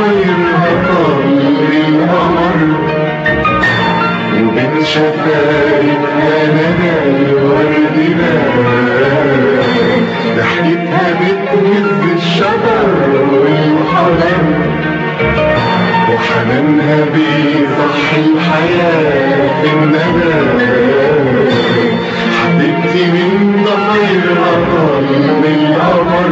ضفايرها طل القمر، وبين شفايفها ندى الورد بان، ضحكتها بتهز الشجر والحجر، وحنانها بيصحي الحياة في الندى. حبيبتي من ضفايرها طل القمر،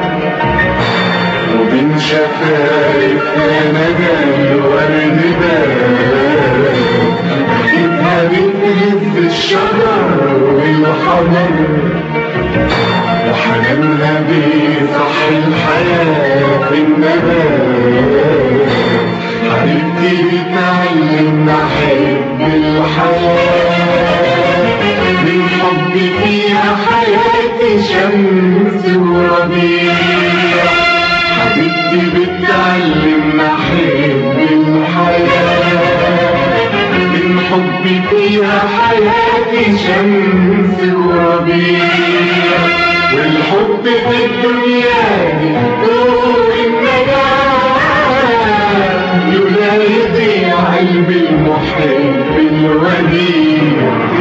وبين شفايفها ندى الورد بان، ضحكتها بتهز الشجر والحجر، وحنانها بيصحي الحياة في الندى. حبيبتي بتعلمنا أحب الحياة، من حبي فيها حياتي شمس وربيع. حبيبتي بتعلمنا أحب الحياة، من حبي فيها حياتي شمس وربيع. والحب في الدنيا دي طول النجاة، يضيع قلب المحب الوديع.